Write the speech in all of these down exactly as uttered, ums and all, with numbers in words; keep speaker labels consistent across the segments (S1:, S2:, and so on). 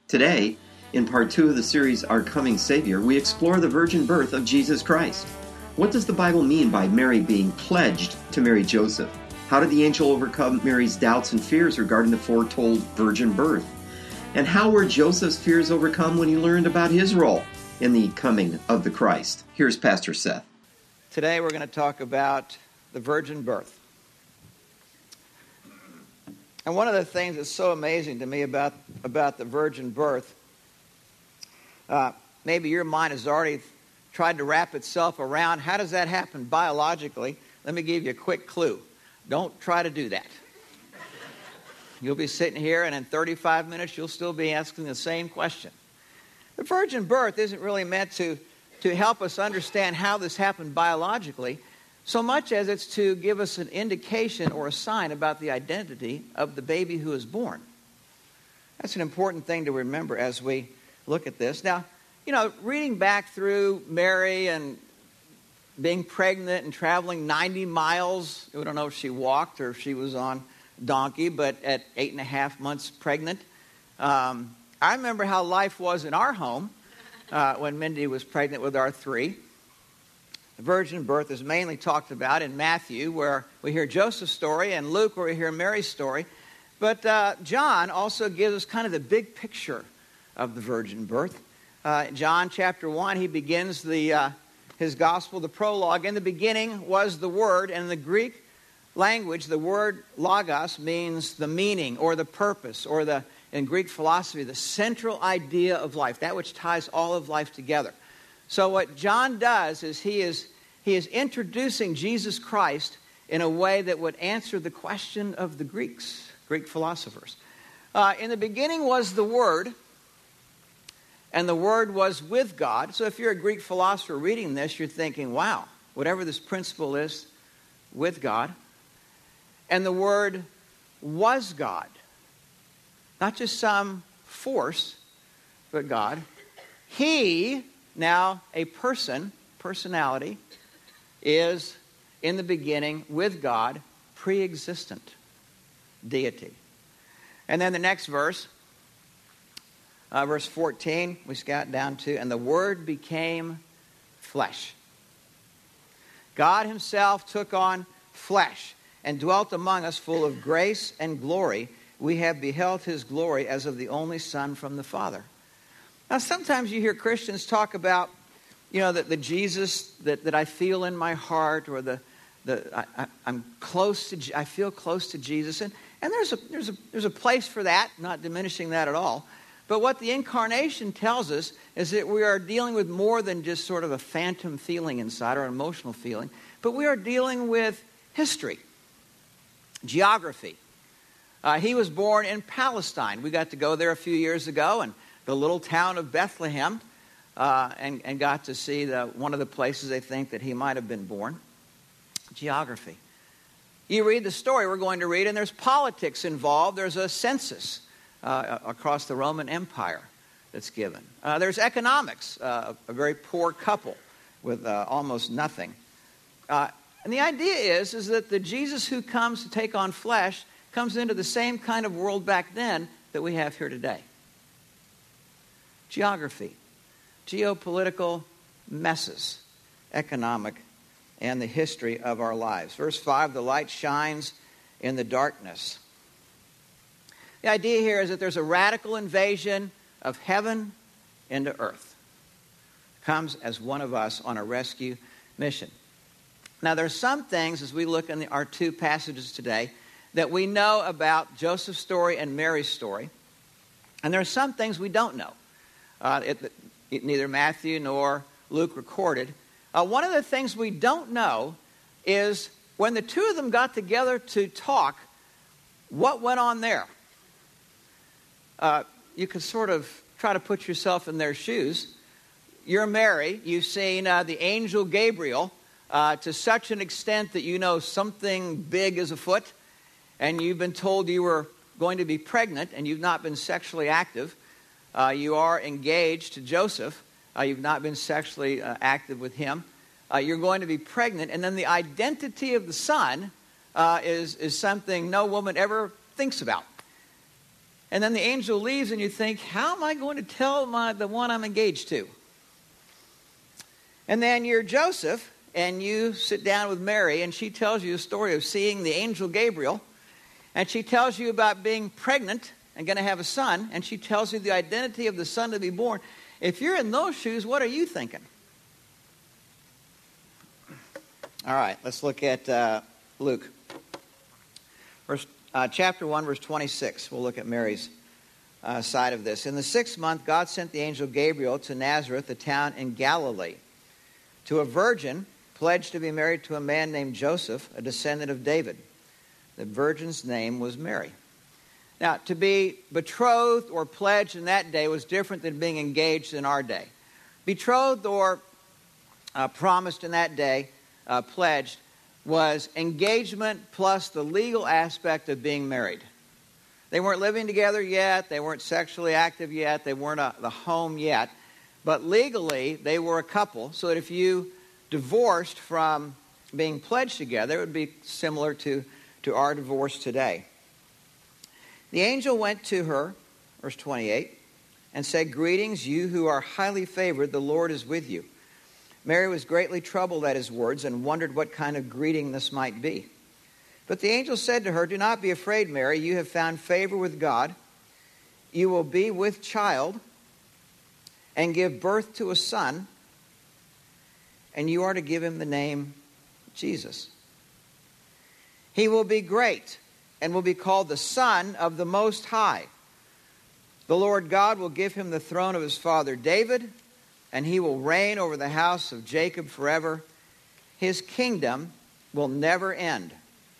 S1: Today, in part two of the series, Our Coming Savior, we explore the virgin birth of Jesus Christ. What does the Bible mean by Mary being pledged to marry Joseph? How did the angel overcome Mary's doubts and fears regarding the foretold virgin birth? And how were Joseph's fears overcome when he learned about his role in the coming of the Christ? Here's Pastor Seth.
S2: Today we're going to talk about the virgin birth. And one of the things that's so amazing to me about, about the virgin birth, uh, maybe your mind has already tried to wrap itself around, how does that happen biologically? Let me give you a quick clue. Don't try to do that. You'll be sitting here, and in thirty-five minutes, you'll still be asking the same question. The virgin birth isn't really meant to, to help us understand how this happened biologically, so much as it's to give us an indication or a sign about the identity of the baby who is born. That's an important thing to remember as we look at this. Now, you know, reading back through Mary and being pregnant and traveling ninety miles, we don't know if she walked or if she was on donkey, but at eight and a half months pregnant. Um, I remember how life was in our home uh, when Mindy was pregnant with our three. The virgin birth is mainly talked about in Matthew, where we hear Joseph's story, and Luke, where we hear Mary's story. But uh, John also gives us kind of the big picture of the virgin birth. Uh, John chapter one, he begins the uh, his gospel, the prologue. In the beginning was the Word, and in the Greek language, the word logos means the meaning or the purpose, or the, in Greek philosophy, the central idea of life, that which ties all of life together. So what John does is he is he is introducing Jesus Christ in a way that would answer the question of the Greeks, Greek philosophers. Uh, in the beginning was the Word, and the Word was with God. So if you're a Greek philosopher reading this, you're thinking, wow, whatever this principle is, with God. And the Word was God. Not just some force, but God. He, now a person, personality, is in the beginning with God, pre-existent deity. And then the next verse, uh, verse fourteen, we got down to, and the Word became flesh. God himself took on flesh and dwelt among us full of grace and glory. We have beheld his glory as of the only Son from the Father. Now, sometimes you hear Christians talk about, you know, the, the Jesus that, that I feel in my heart, or the the I, I, I'm close to, I feel close to Jesus, and and there's a there's a there's a place for that, not diminishing that at all. But what the incarnation tells us is that we are dealing with more than just sort of a phantom feeling inside, or an emotional feeling, but we are dealing with history, geography. Uh, he was born in Palestine. We got to go there a few years ago, and the little town of Bethlehem, uh, and, and got to see the, one of the places they think that he might have been born. Geography. You read the story we're going to read, and there's politics involved. There's a census uh, across the Roman Empire that's given. Uh, there's economics, uh, a very poor couple with uh, almost nothing. Uh, and the idea is, is that the Jesus who comes to take on flesh comes into the same kind of world back then that we have here today. Geography, geopolitical messes, economic, and the history of our lives. Verse five, the light shines in the darkness. The idea here is that there's a radical invasion of heaven into earth. Comes as one of us on a rescue mission. Now, there are some things, as we look in the, our two passages today, that we know about Joseph's story and Mary's story. And there are some things we don't know. Uh, it, it, neither Matthew nor Luke recorded. Uh, one of the things we don't know is when the two of them got together to talk, what went on there? Uh, you can sort of try to put yourself in their shoes. You're Mary. You've seen uh, the angel Gabriel uh, to such an extent that you know something big is afoot, and you've been told you were going to be pregnant, and you've not been sexually active. Uh, you are engaged to Joseph. Uh, you've not been sexually uh, active with him. Uh, you're going to be pregnant, and then the identity of the son uh, is, is something no woman ever thinks about. And then the angel leaves and you think, how am I going to tell my, the one I'm engaged to? And then you're Joseph and you sit down with Mary and she tells you a story of seeing the angel Gabriel. And she tells you about being pregnant and going to have a son. And she tells you the identity of the son to be born. If you're in those shoes, what are you thinking? All right, let's look at uh, Luke. Verse, uh, chapter one, verse twenty-six. We'll look at Mary's uh, side of this. In the sixth month, God sent the angel Gabriel to Nazareth, a town in Galilee, to a virgin pledged to be married to a man named Joseph, a descendant of David. The virgin's name was Mary. Now, to be betrothed or pledged in that day was different than being engaged in our day. Betrothed or uh, promised in that day, uh, pledged, was engagement plus the legal aspect of being married. They weren't living together yet. They weren't sexually active yet. They weren't a, the home yet. But legally, they were a couple, so that if you divorced from being pledged together, it would be similar to, to our divorce today. The angel went to her, verse twenty-eight, and said, "Greetings, you who are highly favored, the Lord is with you." Mary was greatly troubled at his words and wondered what kind of greeting this might be. But the angel said to her, "Do not be afraid, Mary. You have found favor with God. You will be with child and give birth to a son, and you are to give him the name Jesus. He will be great and will be called the Son of the Most High. The Lord God will give him the throne of his father David, and he will reign over the house of Jacob forever. His kingdom will never end."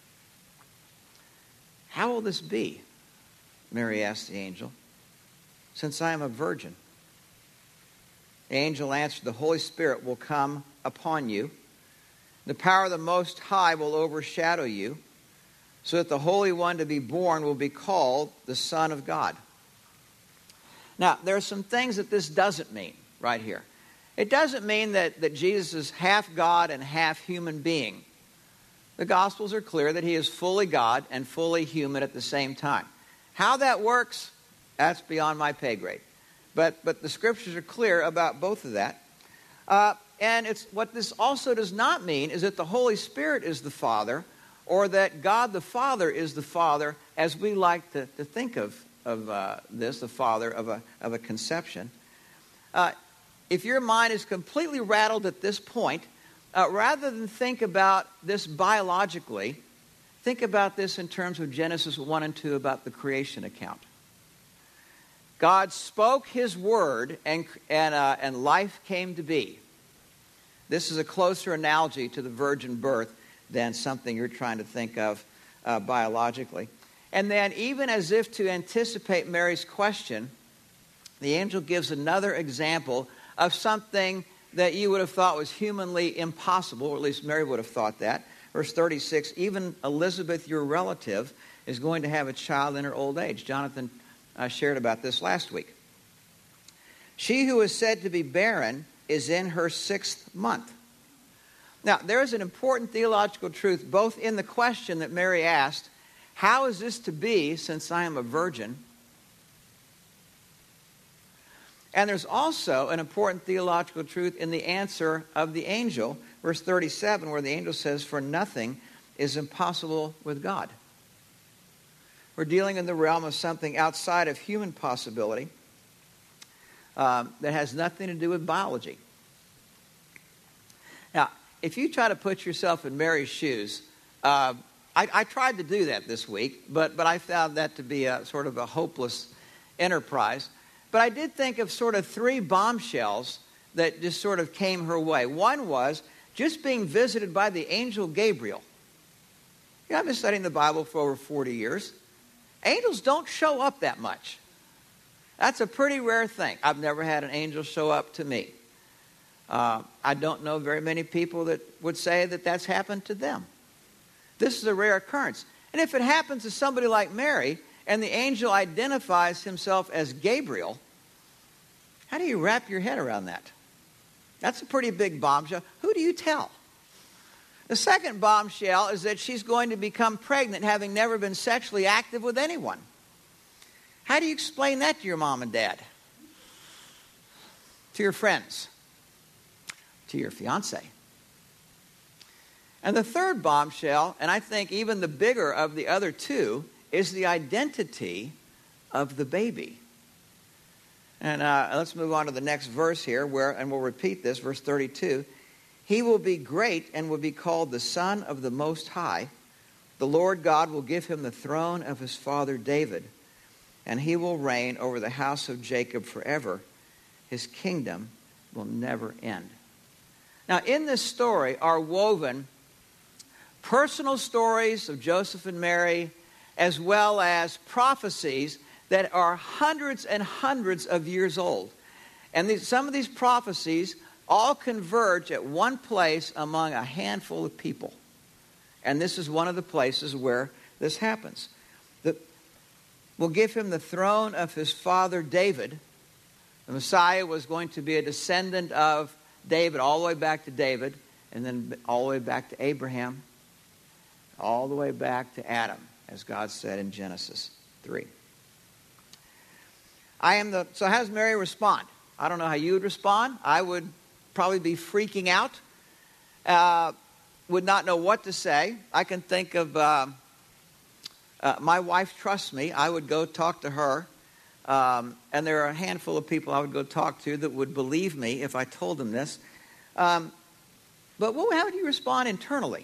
S2: "How will this be?" Mary asked the angel, "since I am a virgin?" The angel answered, "The Holy Spirit will come upon you. The power of the Most High will overshadow you, so that the Holy One to be born will be called the Son of God." Now, there are some things that this doesn't mean right here. It doesn't mean that, that Jesus is half God and half human being. The Gospels are clear that he is fully God and fully human at the same time. How that works, that's beyond my pay grade. But, but the Scriptures are clear about both of that. Uh, and it's what this also does not mean is that the Holy Spirit is the Father, or that God the Father is the Father, as we like to, to think of, of uh, this, the Father of a, of a conception. Uh, if your mind is completely rattled at this point, uh, rather than think about this biologically, think about this in terms of Genesis one and two about the creation account. God spoke his word and, and, uh, and life came to be. This is a closer analogy to the virgin birth than something you're trying to think of uh, biologically. And then, even as if to anticipate Mary's question, the angel gives another example of something that you would have thought was humanly impossible, or at least Mary would have thought that. Verse thirty-six, "Even Elizabeth, your relative, is going to have a child in her old age." Jonathan uh, shared about this last week. "She who is said to be barren is in her sixth month." Now, there is an important theological truth both in the question that Mary asked, "How is this to be since I am a virgin?" And there's also an important theological truth in the answer of the angel, verse thirty-seven, where the angel says, "For nothing is impossible with God." We're dealing in the realm of something outside of human possibility um, that has nothing to do with biology. Now, if you try to put yourself in Mary's shoes, uh, I, I tried to do that this week, but, but I found that to be a sort of a hopeless enterprise. But I did think of sort of three bombshells that just sort of came her way. One was just being visited by the angel Gabriel. You know, I've been studying the Bible for over forty years. Angels don't show up that much. That's a pretty rare thing. I've never had an angel show up to me. Uh, I don't know very many people that would say that that's happened to them. This is a rare occurrence. And if it happens to somebody like Mary, and the angel identifies himself as Gabriel, how do you wrap your head around that? That's a pretty big bombshell. Who do you tell? The second bombshell is that she's going to become pregnant having never been sexually active with anyone. How do you explain that to your mom and dad? To your friends? To your fiance? And the third bombshell, and I think even the bigger of the other two, is the identity of the baby. And uh, let's move on to the next verse here, where, and we'll repeat this, verse thirty-two. He will be great and will be called the Son of the Most High. The Lord God will give him the throne of his father David, and he will reign over the house of Jacob forever. His kingdom will never end. Now, in this story are woven personal stories of Joseph and Mary, as well as prophecies that are hundreds and hundreds of years old. And these, some of these prophecies all converge at one place among a handful of people. And this is one of the places where this happens. The, we'll give him the throne of his father David. The Messiah was going to be a descendant of David, all the way back to David, and then all the way back to Abraham, all the way back to Adam, as God said in Genesis three. I am the, so how does Mary respond? I don't know how you would respond. I would probably be freaking out, uh, would not know what to say. I can think of uh, uh, my wife trusts me. I would go talk to her. Um, and there are a handful of people I would go talk to that would believe me if I told them this. Um, but what, how would you respond internally?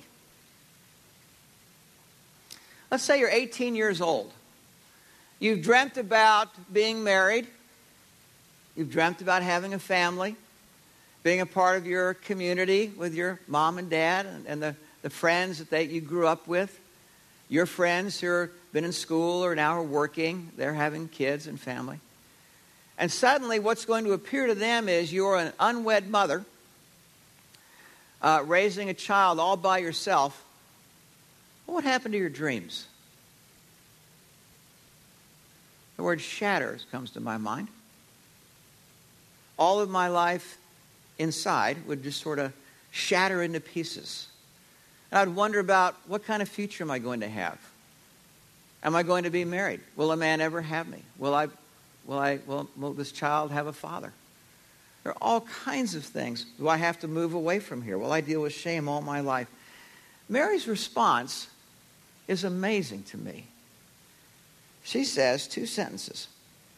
S2: Let's say you're eighteen years old. You've dreamt about being married. You've dreamt about having a family, being a part of your community with your mom and dad and, and the, the friends that they, you grew up with. Your friends who have been in school or now are working, they're having kids and family. And suddenly what's going to appear to them is you're an unwed mother uh, raising a child all by yourself. What happened to your dreams? The word shatters comes to my mind. All of my life inside would just sort of shatter into pieces. And I'd wonder about what kind of future am I going to have? Am I going to be married? Will a man ever have me? Will I, will I, will, will this child have a father? There are all kinds of things. Do I have to move away from here? Will I deal with shame all my life? Mary's response is amazing to me. She says two sentences.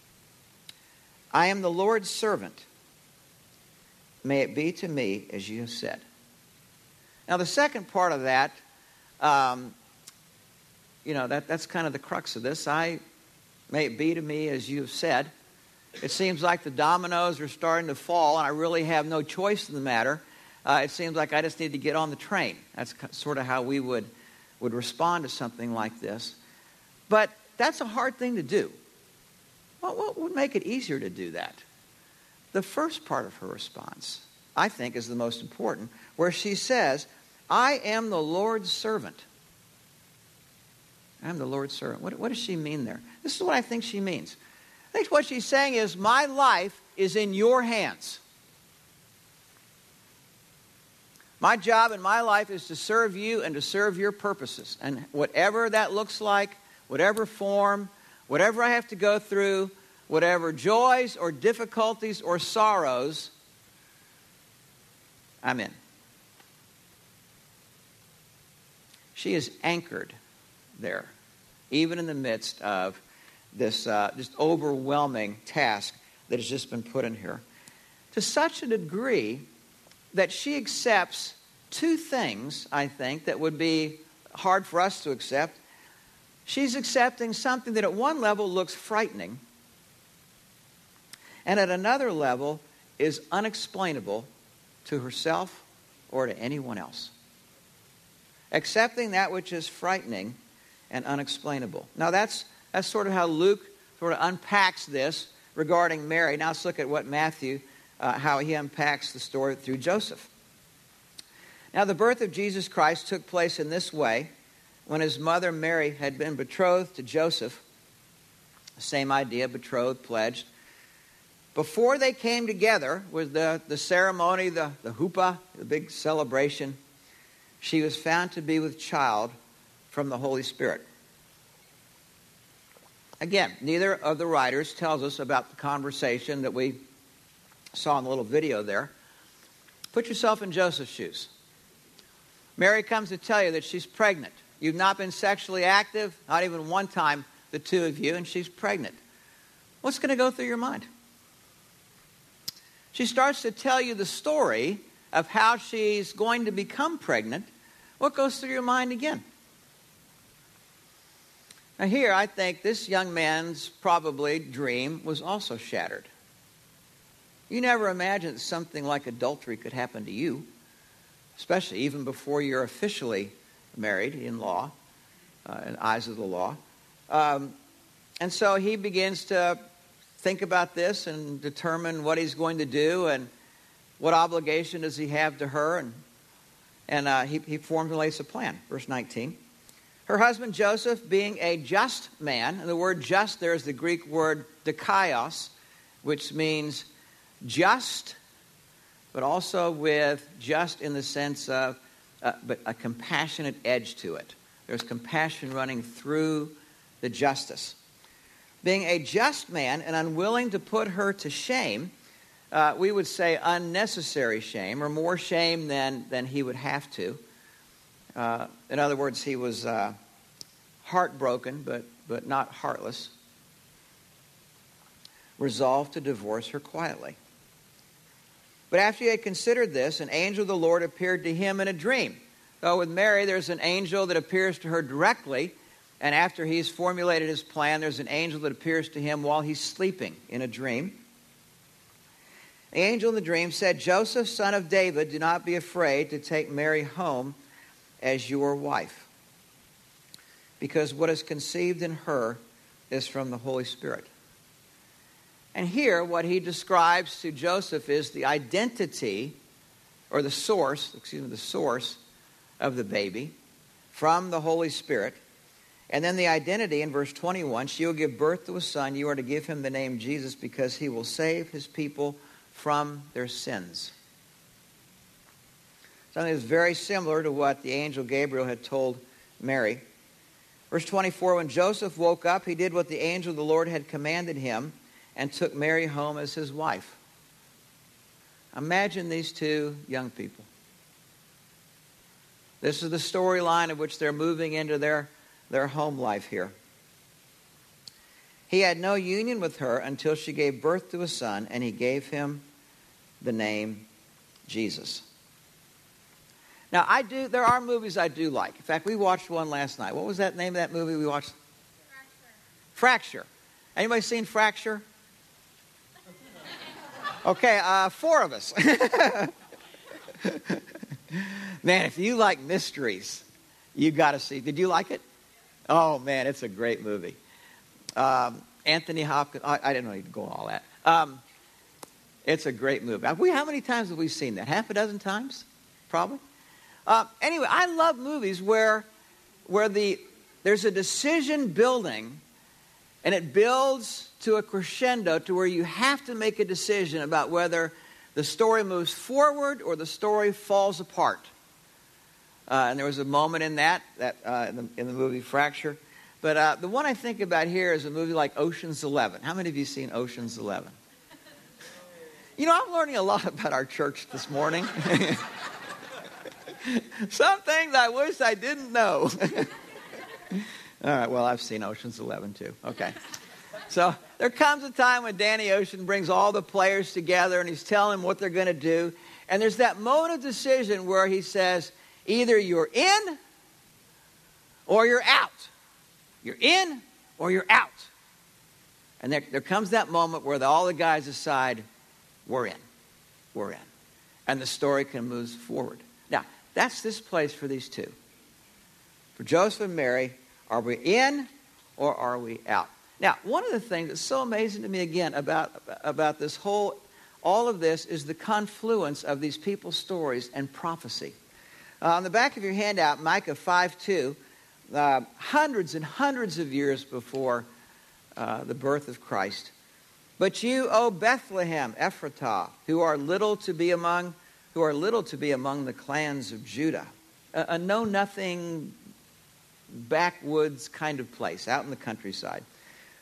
S2: I am the Lord's servant. May it be to me as you have said. Now, the second part of that, um, you know, that, that's kind of the crux of this. I, may it be to me as you have said. It seems like the dominoes are starting to fall, and I really have no choice in the matter. Uh, it seems like I just need to get on the train. That's sort of how we would, would respond to something like this. But that's a hard thing to do. Well, what would make it easier to do that? The first part of her response, I think, is the most important, where she says, I am the Lord's servant. I am the Lord's servant. What, what does she mean there? This is what I think she means. I think what she's saying is, my life is in your hands. My job in my life is to serve you and to serve your purposes. And whatever that looks like, whatever form, whatever I have to go through, whatever joys or difficulties or sorrows, I'm in. She is anchored there, even in the midst of this uh, just overwhelming task that has just been put in here. To such a degree that she accepts two things, I think, that would be hard for us to accept. She's accepting something that at one level looks frightening, and at another level is unexplainable to herself or to anyone else. Accepting that which is frightening and unexplainable. Now that's that's sort of how Luke sort of unpacks this regarding Mary. Now let's look at what Matthew, uh, how he unpacks the story through Joseph. Now the birth of Jesus Christ took place in this way. When his mother Mary had been betrothed to Joseph, same idea, betrothed, pledged. Before they came together with the, the ceremony, the, the huppah, the big celebration, she was found to be with child from the Holy Spirit. Again, neither of the writers tells us about the conversation that we saw in the little video there. Put yourself in Joseph's shoes. Mary comes to tell you that she's pregnant. You've not been sexually active, not even one time, the two of you, and she's pregnant. What's going to go through your mind? She starts to tell you the story of how she's going to become pregnant. What goes through your mind again? Now here, I think this young man's probably dream was also shattered. You never imagined that something like adultery could happen to you, especially even before you're officially married in law, uh, in the eyes of the law. Um, and so he begins to think about this and determine what he's going to do and what obligation does he have to her. And, and uh, he, he formulates a plan. Verse nineteen. Her husband Joseph, being a just man, and the word just there is the Greek word dikaios, which means just, but also with just in the sense of uh, but a compassionate edge to it. There's compassion running through the justice. Being a just man and unwilling to put her to shame, uh, we would say unnecessary shame, or more shame than, than he would have to. Uh, in other words, he was uh, heartbroken, but, but not heartless. Resolved to divorce her quietly. But after he had considered this, an angel of the Lord appeared to him in a dream. So with Mary, there's an angel that appears to her directly, and after he's formulated his plan, there's an angel that appears to him while he's sleeping in a dream. The angel in the dream said, Joseph, son of David, do not be afraid to take Mary home as your wife, because what is conceived in her is from the Holy Spirit. And here, what he describes to Joseph is the identity, or the source, excuse me, the source of the baby from the Holy Spirit. And then the identity in verse twenty-one, she will give birth to a son. You are to give him the name Jesus because he will save his people from their sins. Something that's very similar to what the angel Gabriel had told Mary. Verse twenty-four, when Joseph woke up, he did what the angel of the Lord had commanded him and took Mary home as his wife. Imagine these two young people. This is the storyline of which they're moving into their, their home life here. He had no union with her until she gave birth to a son, and he gave him the name Jesus. Now, I do. There are movies I do like. In fact, we watched one last night. What was that name of that movie we watched? Fracture. Fracture. Anybody seen Fracture? Okay, uh, four of us. Man, if you like mysteries, you got to see. Did you like it? Oh, man, it's a great movie. Um, Anthony Hopkins. I, I didn't know you'd go on all that. Um, it's a great movie. We, how many times have we seen that? Half a dozen times? Probably. Uh, anyway, I love movies where, where the there's a decision building, and it builds to a crescendo to where you have to make a decision about whether the story moves forward or the story falls apart. Uh, and there was a moment in that, that uh, in, the, in the movie Fracture. But uh, the one I think about here is a movie like Ocean's Eleven. How many of you have seen Ocean's Eleven? You know, I'm learning a lot about our church this morning. Some things I wish I didn't know. All right, well, I've seen Ocean's Eleven too. Okay. So there comes a time when Danny Ocean brings all the players together and he's telling them what they're going to do. And there's that moment of decision where he says, either you're in or you're out. You're in or you're out. And there, there comes that moment where the, all the guys decide, we're in. We're in. And the story can move forward. Now, that's this place for these two. For Joseph and Mary, are we in or are we out? Now, one of the things that's so amazing to me, again, about, about this whole, all of this is the confluence of these people's stories and prophecy. Uh, on the back of your handout, Micah five two, uh, hundreds and hundreds of years before uh, the birth of Christ. But you, O Bethlehem, Ephratah, who are little to be among, who are little to be among the clans of Judah, a, a know-nothing, backwoods kind of place out in the countryside.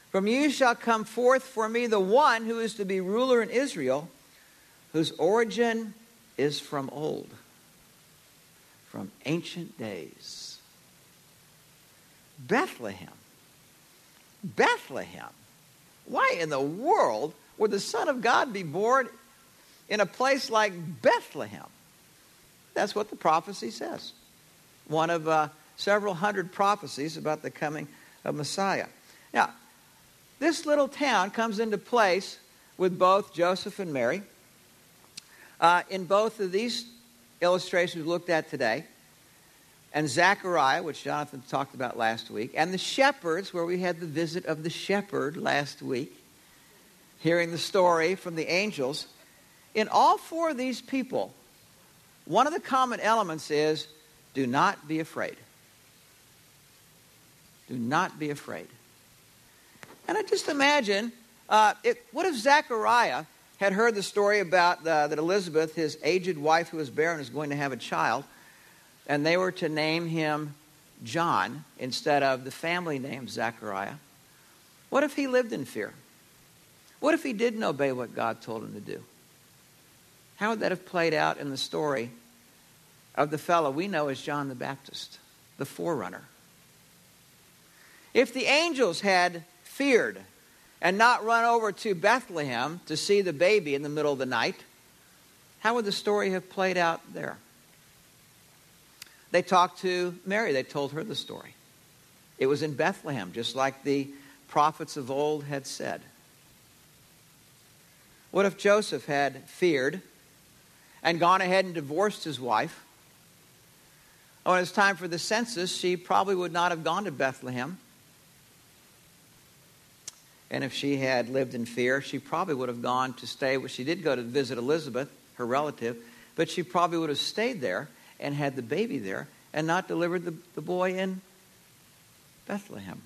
S2: From you shall come forth for me the one who is to be ruler in Israel, whose origin is from old, from ancient days. Bethlehem. Bethlehem. Why in the world would the Son of God be born in a place like Bethlehem? That's what the prophecy says. One of uh, several hundred prophecies about the coming of Messiah. Now, this little town comes into place with both Joseph and Mary. Uh, in both of these illustrations we looked at today, and Zechariah, which Jonathan talked about last week, and the shepherds, where we had the visit of the shepherd last week, hearing the story from the angels. In all four of these people, one of the common elements is, do not be afraid. Do not be afraid. And I just imagine, uh, it, what if Zechariah had heard the story about uh, that Elizabeth, his aged wife who was barren, is going to have a child, and they were to name him John instead of the family name Zechariah? What if he lived in fear? What if he didn't obey what God told him to do? How would that have played out in the story of the fellow we know as John the Baptist, the forerunner? If the angels had feared and not run over to Bethlehem to see the baby in the middle of the night, how would the story have played out there? They talked to Mary. They told her the story. It was in Bethlehem, just like the prophets of old had said. What if Joseph had feared and gone ahead and divorced his wife? When it was time for the census, she probably would not have gone to Bethlehem. And if she had lived in fear, she probably would have gone to stay. Well, she did go to visit Elizabeth, her relative, but she probably would have stayed there and had the baby there and not delivered the, the boy in Bethlehem.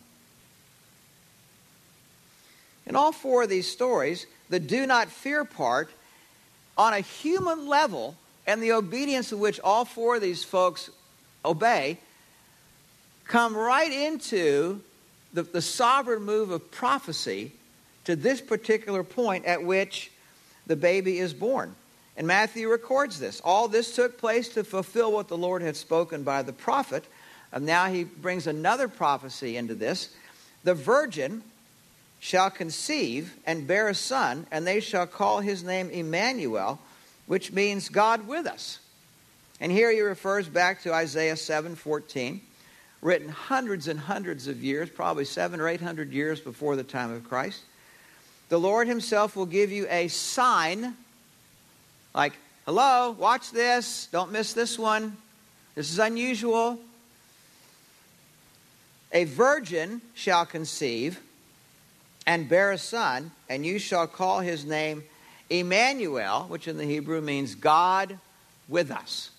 S2: In all four of these stories, the do not fear part, on a human level, and the obedience of which all four of these folks obey, come right into the, the sovereign move of prophecy to this particular point at which the baby is born. And Matthew records this. All this took place to fulfill what the Lord had spoken by the prophet. And now he brings another prophecy into this. The virgin shall conceive and bear a son, and they shall call his name Emmanuel, which means God with us. And here he refers back to Isaiah seven fourteen, written hundreds and hundreds of years, probably seven or eight hundred years before the time of Christ. The Lord himself will give you a sign, like, hello, watch this, don't miss this one. This is unusual. A virgin shall conceive and bear a son, and you shall call his name Emmanuel, which in the Hebrew means God with us.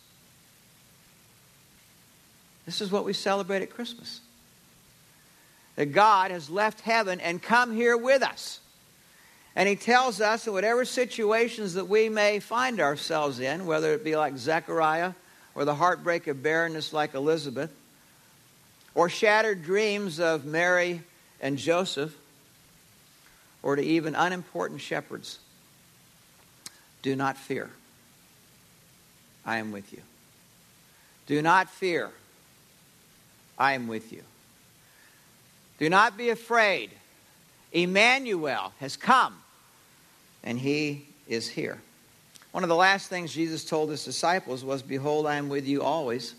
S2: This is what we celebrate at Christmas. That God has left heaven and come here with us. And he tells us in whatever situations that we may find ourselves in, whether it be like Zechariah or the heartbreak of barrenness like Elizabeth, or shattered dreams of Mary and Joseph, or to even unimportant shepherds, do not fear. I am with you. Do not fear. I am with you. Do not be afraid. Emmanuel has come, and he is here. One of the last things Jesus told his disciples was, behold, I am with you always,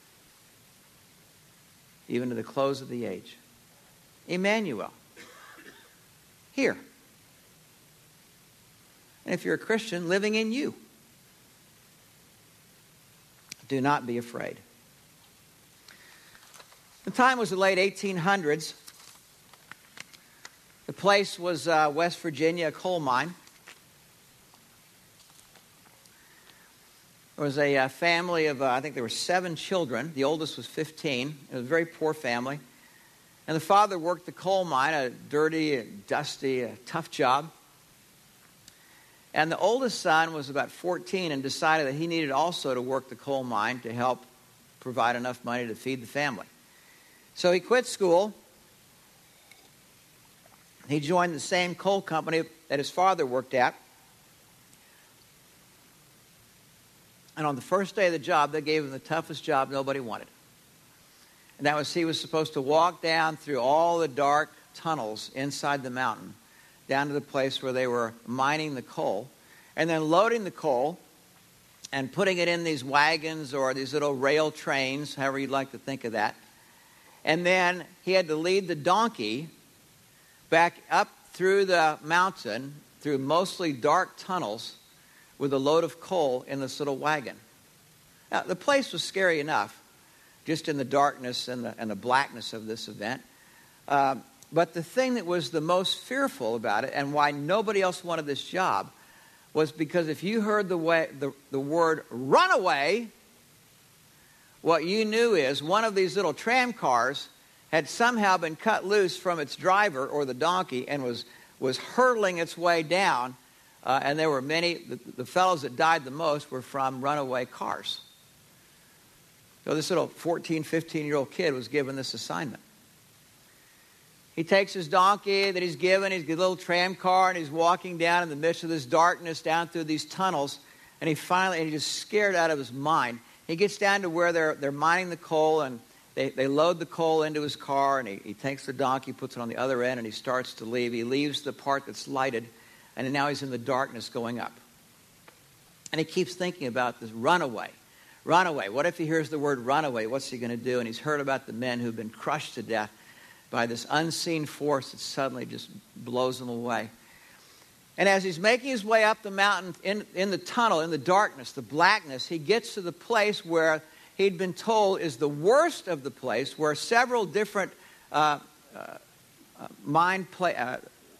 S2: even to the close of the age. Emmanuel. Here. And if you're a Christian, living in you. Do not be afraid. The time was the late eighteen hundreds. The place was uh, West Virginia, a coal mine. There was a uh, family of, uh, I think there were seven children. The oldest was fifteen. It was a very poor family. And the father worked the coal mine, a dirty, a dusty, a tough job. And the oldest son was about fourteen and decided that he needed also to work the coal mine to help provide enough money to feed the family. So he quit school, He joined the same coal company that his father worked at. And on the first day of the job, they gave him the toughest job nobody wanted. And that was he was supposed to walk down through all the dark tunnels inside the mountain, down to the place where they were mining the coal, and then loading the coal and putting it in these wagons or these little rail trains, however you'd like to think of that. And then he had to lead the donkey back up through the mountain, through mostly dark tunnels, with a load of coal in this little wagon. Now, the place was scary enough, just in the darkness and the, and the blackness of this event. Uh, but the thing that was the most fearful about it, and why nobody else wanted this job, was because if you heard the, way, the, the word runaway, what you knew is one of these little tram cars had somehow been cut loose from its driver or the donkey and was, was hurtling its way down. Uh, and there were many, the, the fellows that died the most were from runaway cars. So this little fourteen, fifteen-year-old kid was given this assignment. He takes his donkey that he's given, his little tram car, and he's walking down in the midst of this darkness down through these tunnels. And he finally, and he's just scared out of his mind. He gets down to where they're, they're mining the coal, and They, they load the coal into his car, and he, he takes the donkey, puts it on the other end, and he starts to leave. He leaves the part that's lighted, and now he's in the darkness going up. And he keeps thinking about this runaway. Runaway. What if he hears the word runaway? What's he going to do? And he's heard about the men who've been crushed to death by this unseen force that suddenly just blows them away. And as he's making his way up the mountain, in, in the tunnel, in the darkness, the blackness, he gets to the place where he'd been told is the worst of the place, where several different uh, uh, uh, mind play, uh,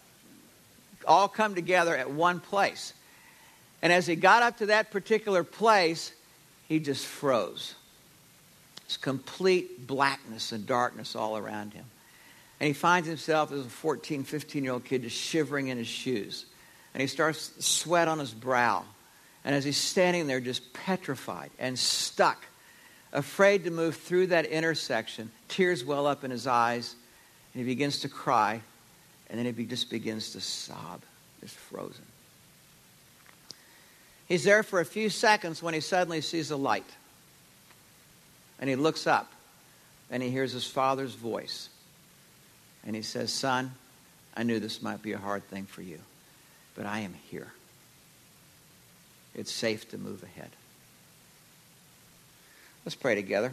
S2: all come together at one place. And as he got up to that particular place, he just froze. It's complete blackness and darkness all around him. And he finds himself as a fourteen, fifteen-year-old kid just shivering in his shoes. And he starts sweat on his brow. And as he's standing there just petrified and stuck, afraid to move through that intersection, tears well up in his eyes, and he begins to cry, and then he be, just begins to sob, just frozen. He's there for a few seconds when he suddenly sees a light. And he looks up, and he hears his father's voice. And he says, "Son, I knew this might be a hard thing for you, but I am here. It's safe to move ahead." Let's pray together.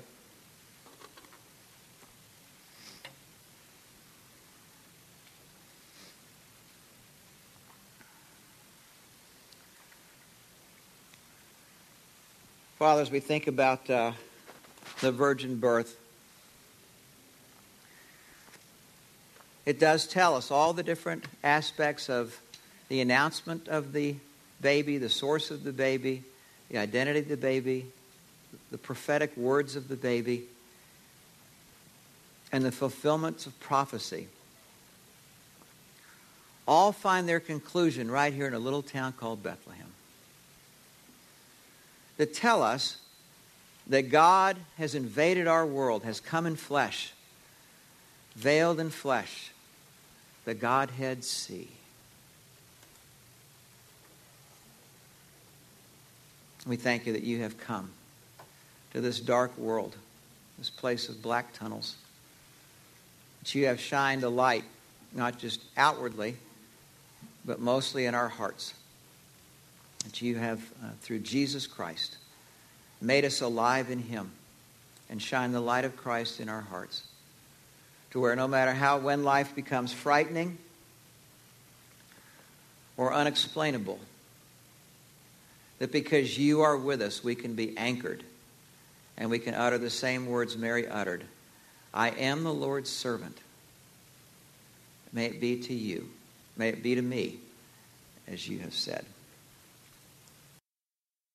S2: Father, as we think about uh, the virgin birth, it does tell us all the different aspects of the announcement of the baby, the source of the baby, the identity of the baby, the prophetic words of the baby, and the fulfillments of prophecy. All find their conclusion right here in a little town called Bethlehem. That tell us that God has invaded our world, has come in flesh, veiled in flesh, the Godhead see. We thank you that you have come to this dark world, this place of black tunnels, that you have shined a light, not just outwardly, but mostly in our hearts. That you have, uh, through Jesus Christ, made us alive in him and shine the light of Christ in our hearts. To where no matter how, when life becomes frightening or unexplainable, that because you are with us, we can be anchored and we can utter the same words Mary uttered. I am the Lord's servant. May it be to you. May it be to me as you have said.